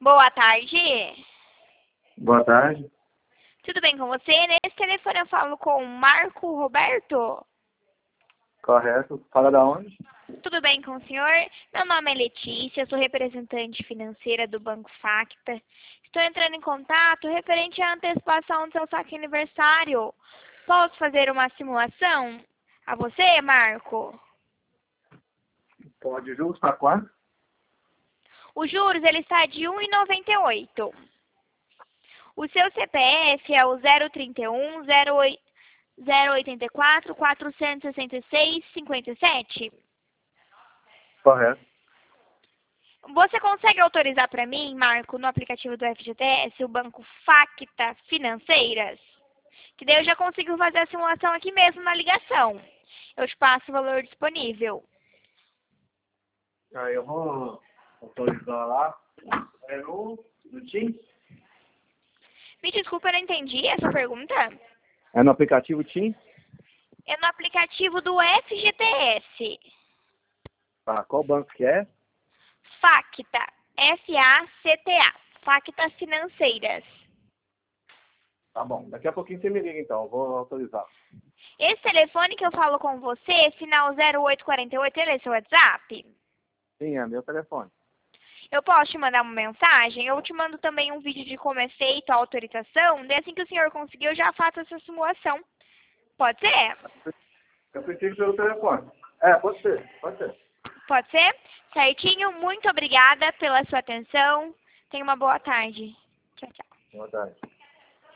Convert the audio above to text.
Boa tarde. Boa tarde. Tudo bem com você? Nesse telefone eu falo com o Marco Roberto. Correto. Fala da onde? Tudo bem com o senhor? Meu nome é Letícia, sou representante financeira do Banco Facta. Estou entrando em contato referente à antecipação do seu saque aniversário. Posso fazer uma simulação a você, Marco? Pode, juros para quanto? Os juros ele está de 1,98. O seu CPF é o 031 084 466 57. Correto. Você consegue autorizar para mim, Marco, no aplicativo do FGTS, o Banco Facta Financeiras? Que daí eu já consigo fazer a simulação aqui mesmo na ligação. Eu te passo o valor disponível. Aí eu vou autorizar lá. No Teams? Me desculpa, eu não entendi essa pergunta. É no aplicativo Teams? É no aplicativo do FGTS. Tá, qual banco que é? Facta. F-A-C-T-A. Facta Financeiras. Tá bom. Daqui a pouquinho você me liga então. Eu vou autorizar. Esse telefone que eu falo com você, final 0848, ele é seu WhatsApp? Sim, é meu telefone. Eu posso te mandar uma mensagem? Eu te mando também um vídeo de como é feito a autorização. E assim que o senhor conseguir, eu já faço essa simulação. Pode ser? Eu preciso pelo telefone. É, pode ser. Pode ser. Pode ser? Certinho. Muito obrigada pela sua atenção. Tenha uma boa tarde. Tchau, tchau. Boa tarde.